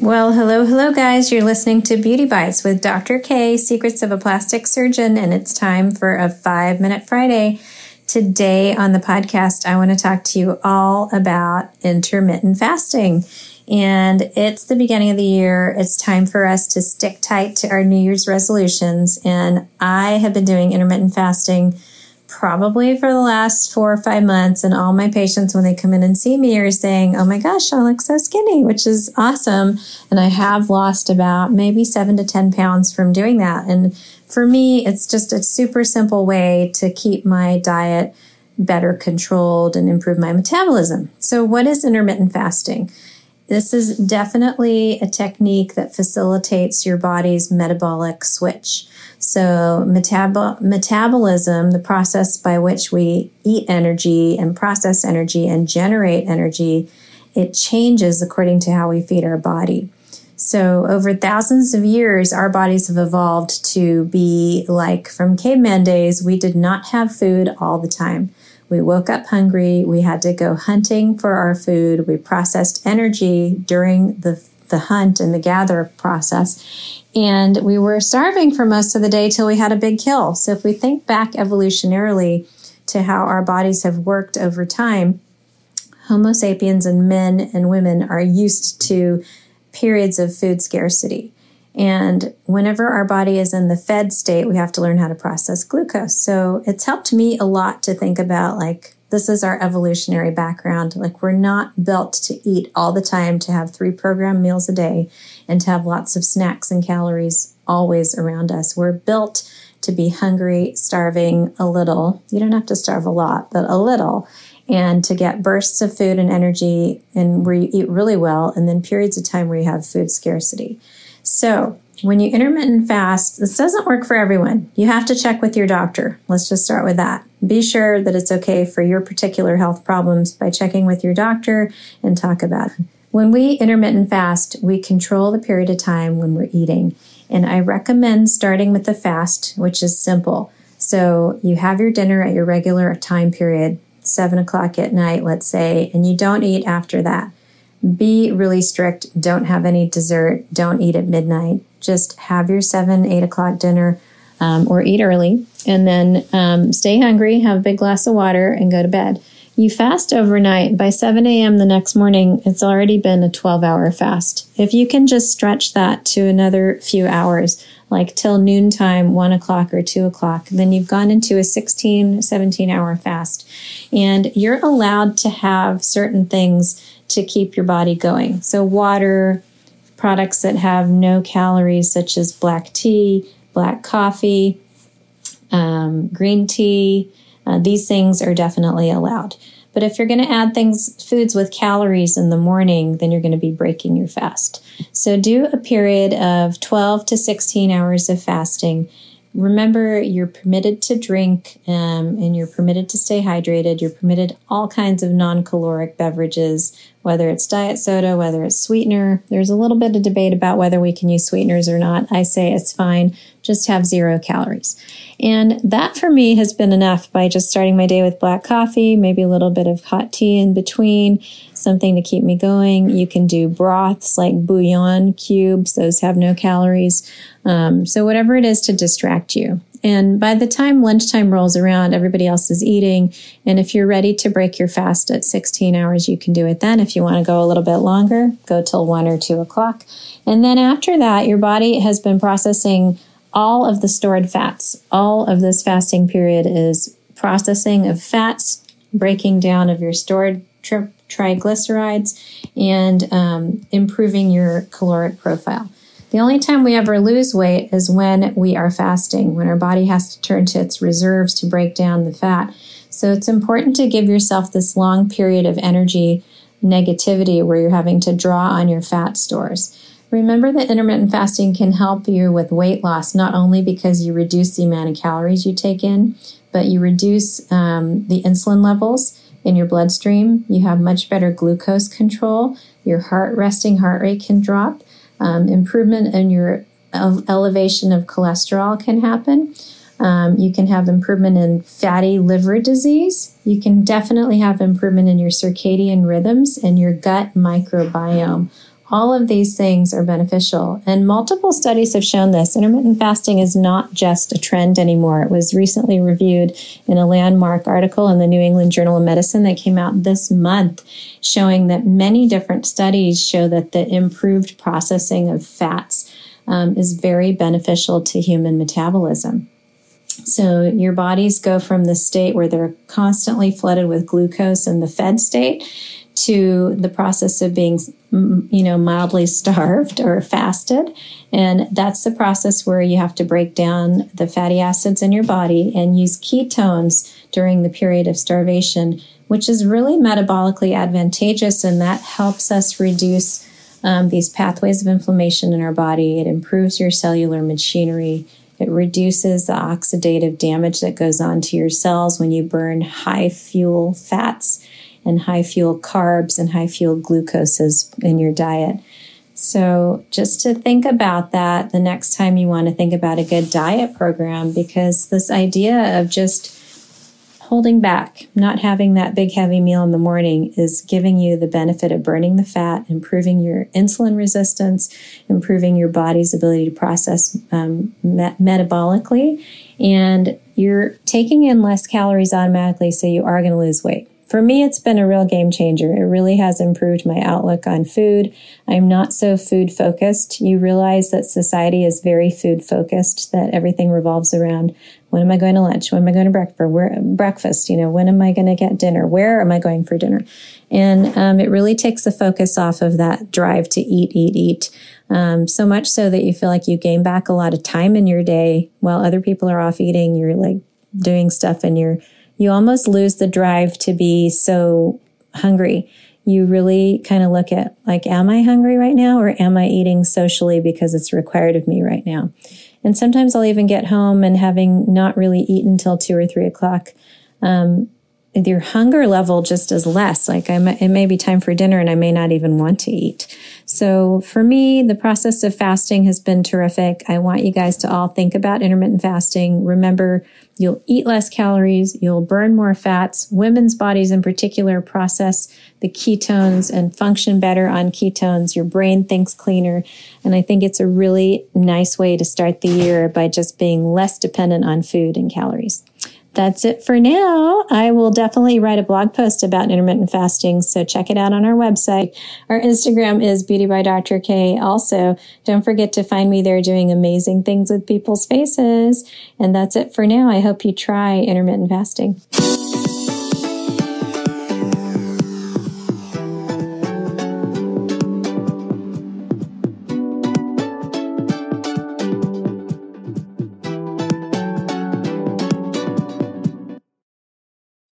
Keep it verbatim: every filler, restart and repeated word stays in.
Well, hello, hello, guys. You're listening to Beauty Bites with Doctor K, Secrets of a Plastic Surgeon, and it's time for a five-minute Friday. Today on the podcast, I want to talk to you all about intermittent fasting. And it's the beginning of the year. It's time for us to stick tight to our New Year's resolutions. And I have been doing intermittent fasting probably for the last four or five months. And all my patients, when they come in and see me, are saying, oh my gosh, I look so skinny, which is awesome. And I have lost about maybe seven to ten pounds from doing that. And for me, it's just a super simple way to keep my diet better controlled and improve my metabolism. So what is intermittent fasting? This is definitely a technique that facilitates your body's metabolic switch. So metab- metabolism, the process by which we eat energy and process energy and generate energy, it changes according to how we feed our body. So over thousands of years, our bodies have evolved to be like from caveman days. We did not have food all the time. We woke up hungry. We had to go hunting for our food. We processed energy during the, the hunt and the gather process. And we were starving for most of the day till we had a big kill. So if we think back evolutionarily to how our bodies have worked over time, Homo sapiens and men and women are used to periods of food scarcity. And whenever our body is in the fed state, we have to learn how to process glucose. So it's helped me a lot to think about, like, this is our evolutionary background. Like, we're not built to eat all the time, to have three programmed meals a day, and to have lots of snacks and calories always around us. We're built to be hungry, starving a little. You don't have to starve a lot, but a little. And to get bursts of food and energy, and where you eat really well, and then periods of time where you have food scarcity. So when you intermittent fast, this doesn't work for everyone. You have to check with your doctor. Let's just start with that. Be sure that it's okay for your particular health problems by checking with your doctor and talk about it. When we intermittent fast, we control the period of time when we're eating. And I recommend starting with the fast, which is simple. So you have your dinner at your regular time period, seven o'clock at night, let's say, and you don't eat after that. Be really strict. Don't have any dessert. Don't eat at midnight. Just have your seven, eight o'clock dinner, um, or eat early, and then um, stay hungry, have a big glass of water, and go to bed. You fast overnight. By seven a.m. the next morning, it's already been a twelve-hour fast. If you can just stretch that to another few hours, like till noontime, one o'clock or two o'clock, then you've gone into a sixteen, seventeen-hour fast. And you're allowed to have certain things to keep your body going. So water, products that have no calories, such as black tea, black coffee, um, green tea, uh, these things are definitely allowed. But if you're going to add things, foods with calories in the morning, then you're going to be breaking your fast. So do a period of twelve to sixteen hours of fasting. Remember, you're permitted to drink um, and you're permitted to stay hydrated. You're permitted all kinds of non-caloric beverages, whether it's diet soda, whether it's sweetener. There's a little bit of debate about whether we can use sweeteners or not. I say it's fine. Just have zero calories. And that for me has been enough by just starting my day with black coffee, maybe a little bit of hot tea in between, something to keep me going. You can do broths like bouillon cubes. Those have no calories. Um, so whatever it is to distract you. And by the time lunchtime rolls around, everybody else is eating. And if you're ready to break your fast at sixteen hours, you can do it then. If you want to go a little bit longer, go till one or two o'clock. And then after that, your body has been processing all of the stored fats. All of this fasting period is processing of fats, breaking down of your stored tri- triglycerides, and um, improving your caloric profile. The only time we ever lose weight is when we are fasting, when our body has to turn to its reserves to break down the fat. So it's important to give yourself this long period of energy negativity where you're having to draw on your fat stores. Remember that intermittent fasting can help you with weight loss, not only because you reduce the amount of calories you take in, but you reduce um, the insulin levels in your bloodstream. You have much better glucose control. Your heart resting heart rate can drop. Um, improvement in your ele- elevation of cholesterol can happen. Um, you can have improvement in fatty liver disease. You can definitely have improvement in your circadian rhythms and your gut microbiome. All of these things are beneficial, and multiple studies have shown this. Intermittent fasting is not just a trend anymore. It was recently reviewed in a landmark article in the New England Journal of Medicine that came out this month, showing that many different studies show that the improved processing of fats um, is very beneficial to human metabolism. So your bodies go from the state where they're constantly flooded with glucose in the fed state to the process of being, you know, mildly starved or fasted. And that's the process where you have to break down the fatty acids in your body and use ketones during the period of starvation, which is really metabolically advantageous. And that helps us reduce um, these pathways of inflammation in our body. It improves your cellular machinery. It reduces the oxidative damage that goes on to your cells when you burn high fuel fats and high fuel carbs and high fuel glucoses in your diet. So just to think about that the next time you want to think about a good diet program, because this idea of just holding back, not having that big heavy meal in the morning is giving you the benefit of burning the fat, improving your insulin resistance, improving your body's ability to process um, met- metabolically, and you're taking in less calories automatically, so you are going to lose weight. For me, it's been a real game changer. It really has improved my outlook on food. I'm not so food focused. You realize that society is very food focused, that everything revolves around when am I going to lunch? When am I going to breakfast? Where, breakfast? You know, when am I going to get dinner? Where am I going for dinner? And um, it really takes the focus off of that drive to eat, eat, eat. Um, so much so that you feel like you gain back a lot of time in your day while other people are off eating. You're like doing stuff and you're You almost lose the drive to be so hungry. You really kind of look at like, am I hungry right now, or am I eating socially because it's required of me right now? And sometimes I'll even get home and having not really eaten till two or three o'clock, um, your hunger level just is less. Like I may, it may be time for dinner and I may not even want to eat. So for me, the process of fasting has been terrific. I want you guys to all think about intermittent fasting. Remember, you'll eat less calories, you'll burn more fats. Women's bodies in particular process the ketones and function better on ketones. Your brain thinks cleaner. And I think it's a really nice way to start the year by just being less dependent on food and calories. That's it for now. I will definitely write a blog post about intermittent fasting, so check it out on our website. Our Instagram is Beauty by Doctor K. Also, don't forget to find me there doing amazing things with people's faces. And that's it for now. I hope you try intermittent fasting.